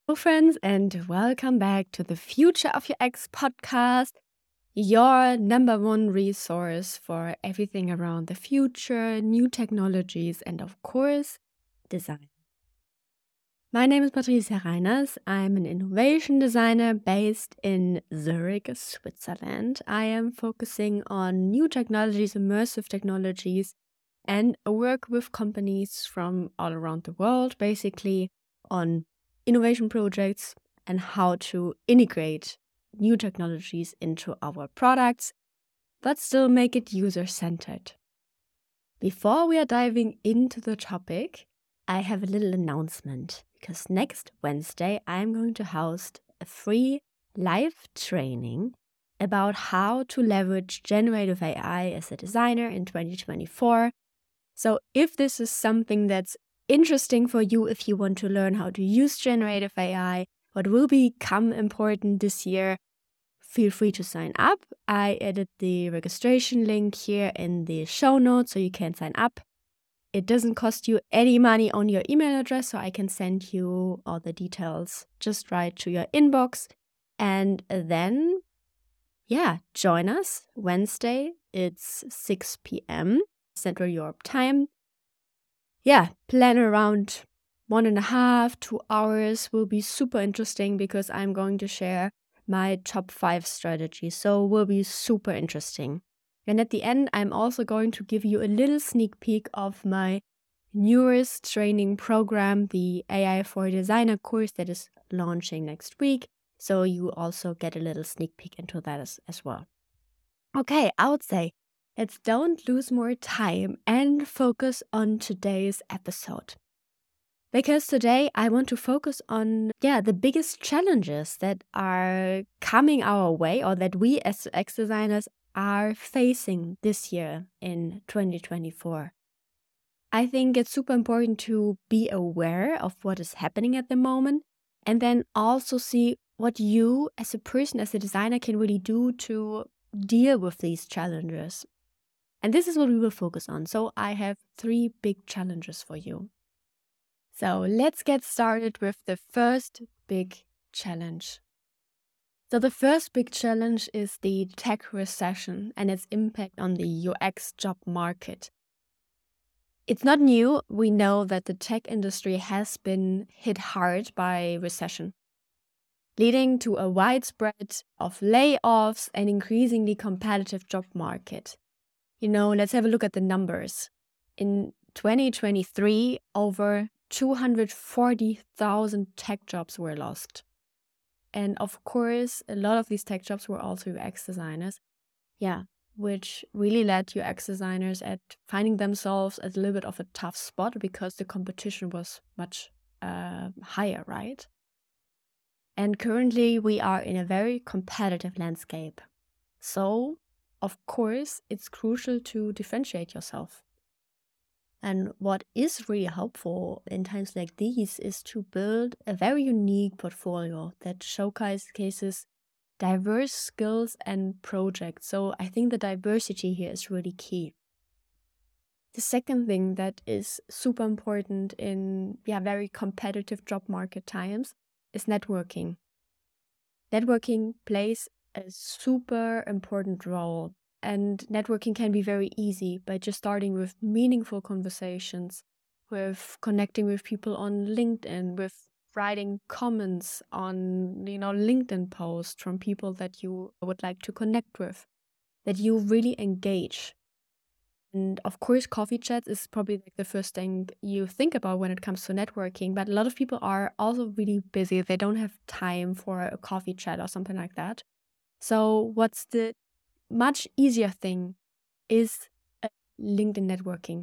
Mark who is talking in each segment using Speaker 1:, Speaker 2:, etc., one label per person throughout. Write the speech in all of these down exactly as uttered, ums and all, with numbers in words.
Speaker 1: friends, and welcome back to the Future of U X podcast, your number one resource for everything around the future, new technologies, and of course, design. My name is Patricia Reiners. I'm an innovation designer based in Zurich, Switzerland. I am focusing on new technologies, immersive technologies, and work with companies from all around the world, basically on innovation projects and how to integrate new technologies into our products, but still make it user-centered. Before we are diving into the topic, I have a little announcement because next Wednesday I'm going to host a free live training about how to leverage generative A I as a designer in twenty twenty-four. So if this is something that's interesting for you, if you want to learn how to use generative A I, what will become important this year, feel free to sign up. I added the registration link here in the show notes so you can sign up. It doesn't cost you any money on your email address, so I can send you all the details just right to your inbox. And then, yeah, join us Wednesday. It's six p.m. Central Europe time. Yeah, plan around one and a half, two hours will be super interesting because I'm going to share my top five strategies. So will be super interesting. And at the end, I'm also going to give you a little sneak peek of my newest training program, the A I for Designer course that is launching next week. So you also get a little sneak peek into that as, as well. Okay, I would say let's don't lose more time and focus on today's episode. Because today I want to focus on, yeah, the biggest challenges that are coming our way or that we as U X designers are facing this year in twenty twenty-four. I think it's super important to be aware of what is happening at the moment and then also see what you as a person, as a designer can really do to deal with these challenges. And this is what we will focus on. So I have three big challenges for you. So let's get started with the first big challenge. So the first big challenge is the tech recession and its impact on the U X job market. It's not new. We know that the tech industry has been hit hard by recession, leading to a widespread of layoffs and increasingly competitive job market. You know, let's have a look at the numbers. In twenty twenty-three, over two hundred forty thousand tech jobs were lost. And of course, a lot of these tech jobs were also U X designers. Yeah, which really led U X designers at finding themselves at a little bit of a tough spot because the competition was much uh, higher, right? And currently we are in a very competitive landscape. So, of course, it's crucial to differentiate yourself. And what is really helpful in times like these is to build a very unique portfolio that showcases diverse skills and projects. So I think the diversity here is really key. The second thing that is super important in yeah, very competitive job market times is networking. Networking plays a super important role. And networking can be very easy by just starting with meaningful conversations, with connecting with people on LinkedIn, with writing comments on, you know, LinkedIn posts from people that you would like to connect with, that you really engage. And of course, coffee chats is probably like the first thing you think about when it comes to networking. But a lot of people are also really busy. They don't have time for a coffee chat or something like that. So what's the much easier thing is uh, LinkedIn networking.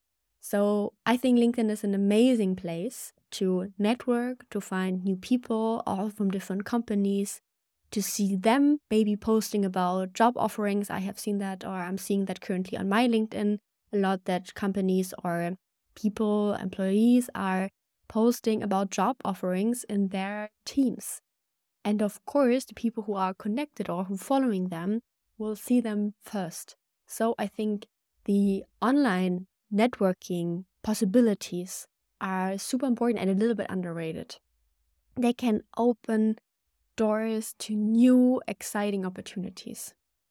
Speaker 1: So I think LinkedIn is an amazing place to network, to find new people, all from different companies, to see them maybe posting about job offerings. I have seen that, or I'm seeing that currently on my LinkedIn a lot, that companies or people, employees are posting about job offerings in their teams. And of course, the people who are connected or who are following them will see them first. So I think the online networking possibilities are super important and a little bit underrated. they can open doors to new, exciting opportunities.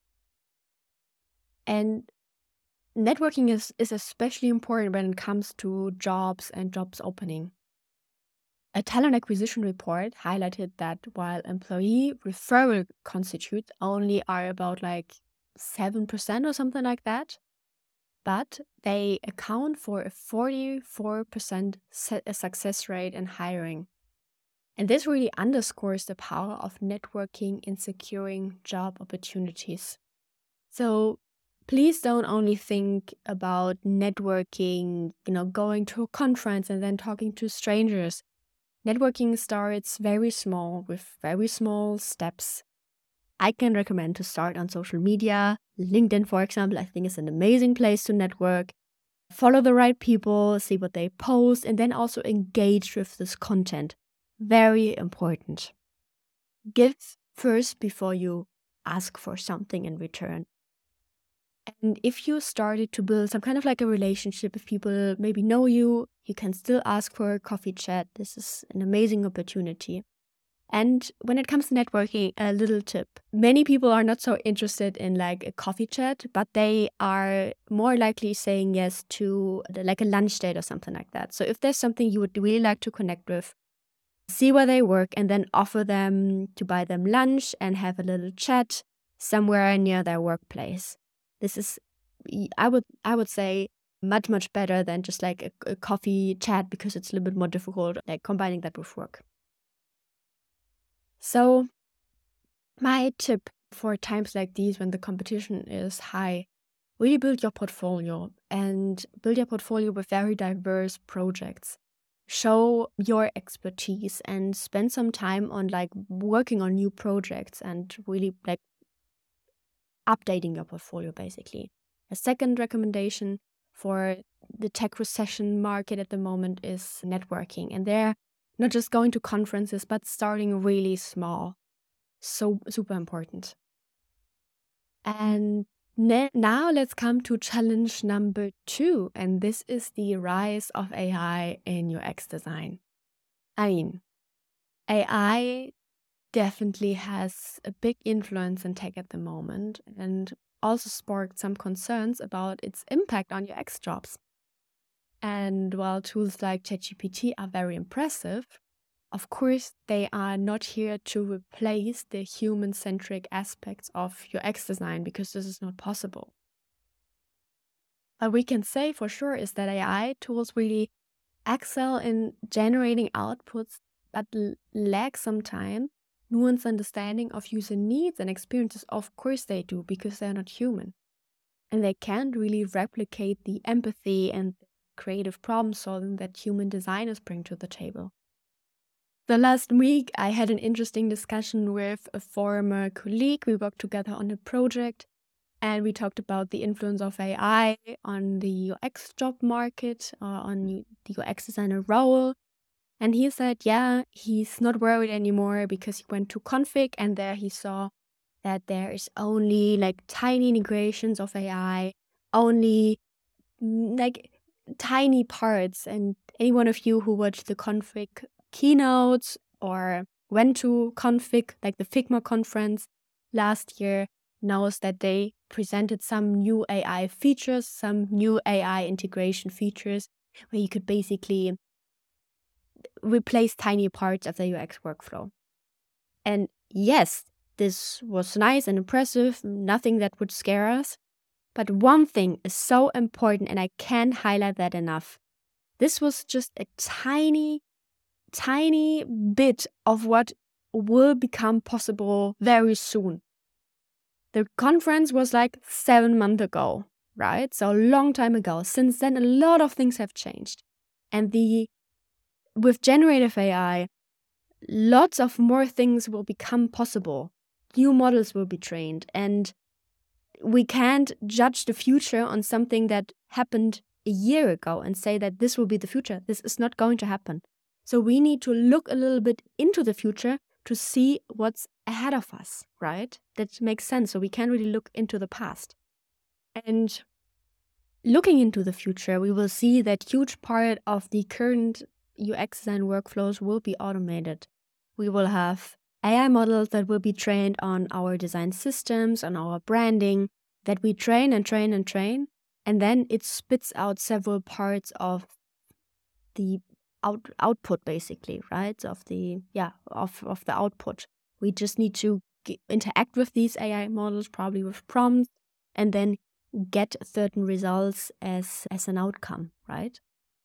Speaker 1: And networking is, is especially important when it comes to jobs and jobs opening. A talent acquisition report highlighted that while employee referral constitutes only are about like seven percent or something like that, but they account for a forty-four percent su- success rate in hiring. And this really underscores the power of networking in securing job opportunities. So please don't only think about networking, you know, going to a conference and then talking to strangers. Networking starts very small with very small steps. I can recommend to start on social media. LinkedIn, for example, I think is an amazing place to network. Follow the right people, see what they post, and then also engage with this content. Very important. Give first before you ask for something in return. And if you started to build some kind of like a relationship, if people maybe know you, you can still ask for a coffee chat. This is an amazing opportunity. And when it comes to networking, a little tip. Many people are not so interested in like a coffee chat, but they are more likely saying yes to the, like a lunch date or something like that. So if there's something you would really like to connect with, see where they work and then offer them to buy them lunch and have a little chat somewhere near their workplace. This is, I would I would say, much, much better than just like a, a coffee chat, because it's a little bit more difficult, like combining that with work. So my tip for times like these when the competition is high, really build your portfolio and build your portfolio with very diverse projects. Show your expertise and spend some time on like working on new projects and really like updating your portfolio basically. A second recommendation for the tech recession market at the moment is networking. And they're not just going to conferences, but starting really small. So super important. And ne- now let's come to challenge number two. And this is the rise of A I in U X design. I mean, A I definitely has a big influence in tech at the moment and also sparked some concerns about its impact on U X jobs. And while tools like ChatGPT are very impressive, of course, they are not here to replace the human-centric aspects of U X design, because this is not possible. What we can say for sure is that A I tools really excel in generating outputs, but l- lack sometimes nuanced understanding of user needs and experiences. Of course they do, because they're not human. And they can't really replicate the empathy and creative problem solving that human designers bring to the table. The last week, I had an interesting discussion with a former colleague. We worked together on a project and we talked about the influence of A I on the U X job market, uh, on the U X designer role. And he said, yeah, he's not worried anymore because he went to Config and there he saw that there is only like tiny integrations of A I, only mm, like tiny parts. And any one of you who watched the Config keynotes or went to Config, like the Figma conference last year, knows that they presented some new A I features, some new A I integration features, where you could basically replace tiny parts of the U X workflow. And yes, this was nice and impressive, nothing that would scare us. But one thing is so important, and I can't highlight that enough. This was just a tiny, tiny bit of what will become possible very soon. The conference was like seven months ago, right? So a long time ago. Since then, a lot of things have changed. And the with generative A I, lots of more things will become possible. New models will be trained, and we can't judge the future on something that happened a year ago and say that this will be the future. This is not going to happen. So we need to look a little bit into the future to see what's ahead of us, right? That makes sense. So we can't really look into the past. And looking into the future, we will see that huge part of the current U X design workflows will be automated. We will have A I models that will be trained on our design systems, on our branding, that we train and train and train, and then it spits out several parts of the out, output, basically, right? Of the yeah of of the output. We just need to g- interact with these A I models, probably with prompts, and then get certain results as as an outcome, right?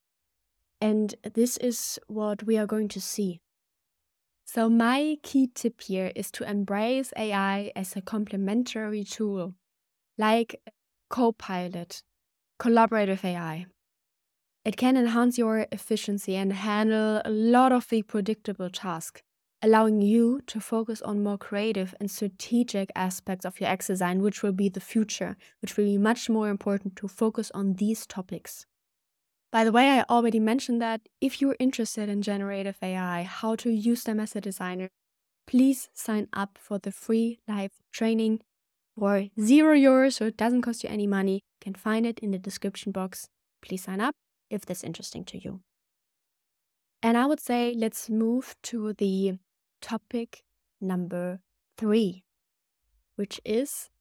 Speaker 1: And this is what we are going to see. So my key tip here is to embrace A I as a complementary tool, like Copilot, collaborative A I. It can enhance your efficiency and handle a lot of the predictable tasks, allowing you to focus on more creative and strategic aspects of your X design, which will be the future, which will be much more important to focus on these topics. By the way, I already mentioned that if you're interested in generative A I, how to use them as a designer, please sign up for the free live training for zero euros, so it doesn't cost you any money. You can find it in the description box. Please sign up if that's interesting to you. And I would say let's move to the topic number three, which is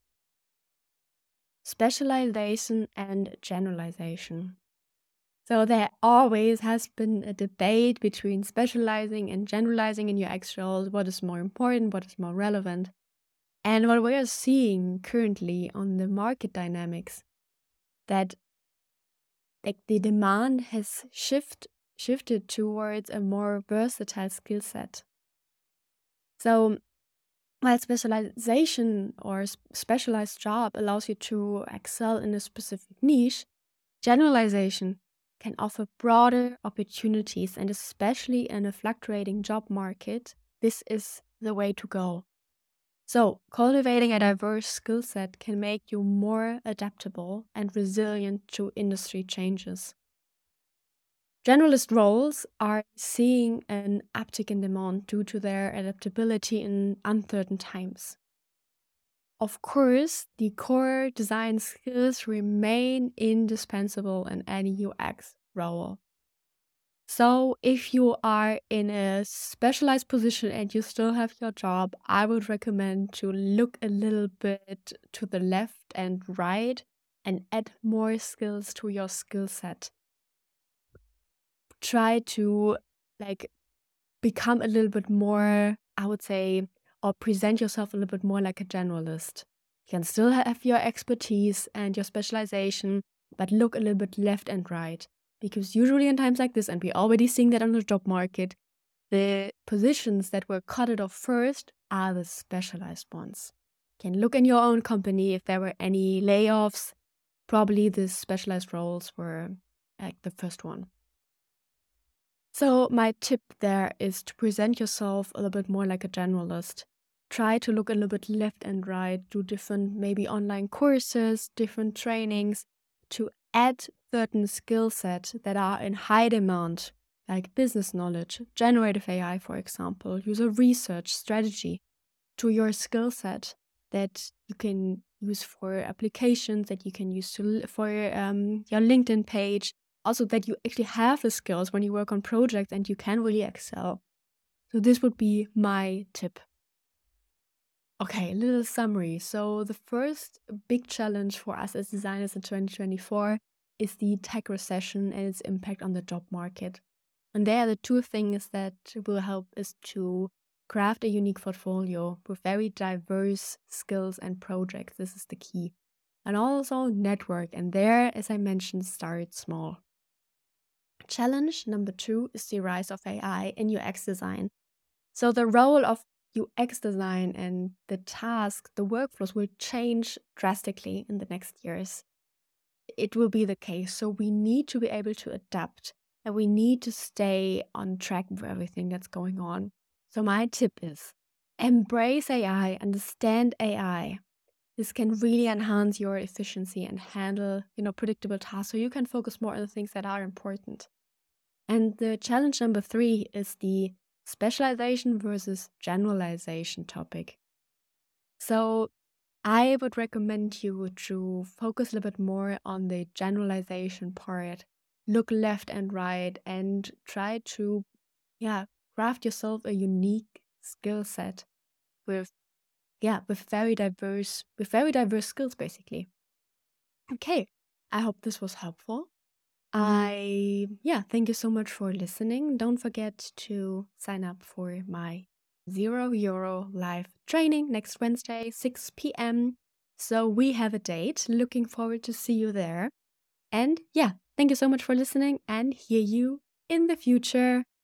Speaker 1: specialization and generalization. So there always has been a debate between specializing and generalizing in your X roles. What is more important? What is more relevant? And what we are seeing currently on the market dynamics, that like the demand has shift, shifted towards a more versatile skill set. So while specialization or specialized job allows you to excel in a specific niche, generalization can offer broader opportunities, and especially in a fluctuating job market, this is the way to go. So, cultivating a diverse skill set can make you more adaptable and resilient to industry changes. Generalist roles are seeing an uptick in demand due to their adaptability in uncertain times. Of course, the core design skills remain indispensable in any U X role. So, if you are in a specialized position and you still have your job, I would recommend to look a little bit to the left and right and add more skills to your skill set. Try to like become a little bit more, I would say, or present yourself a little bit more like a generalist. You can still have your expertise and your specialization, but look a little bit left and right. Because usually in times like this, and we're already seeing that on the job market, the positions that were cut off first are the specialized ones. You can look in your own company if there were any layoffs. Probably the specialized roles were like the first one. So my tip there is to present yourself a little bit more like a generalist. Try to look a little bit left and right, do different maybe online courses, different trainings to add certain skill sets that are in high demand, like business knowledge, generative A I, for example, user research, strategy, to your skill set that you can use for applications, that you can use to, for um, your LinkedIn page. Also, that you actually have the skills when you work on projects and you can really excel. So this would be my tip. Okay, a little summary. So the first big challenge for us as designers in twenty twenty-four is the tech recession and its impact on the job market. And there, the two things that will help is to craft a unique portfolio with very diverse skills and projects. This is the key. And also network. And there, as I mentioned, start small. Challenge number two is the rise of A I in U X design. So the role of U X design and the task, the workflows will change drastically in the next years. It will be the case. So we need to be able to adapt and we need to stay on track with everything that's going on. So my tip is embrace A I, understand A I. This can really enhance your efficiency and handle, you know, predictable tasks so you can focus more on the things that are important. And the challenge number three is the specialization versus generalization topic. So I would recommend you to focus a little bit more on the generalization part. Look left and right and try to, yeah, craft yourself a unique skill set with, yeah, with very diverse, with very diverse skills, basically. Okay, I hope this was helpful. I, yeah, thank you so much for listening. Don't forget to sign up for my zero euro live training next Wednesday, six p m. So we have a date. Looking forward to see you there. And yeah, thank you so much for listening and hear you in the future.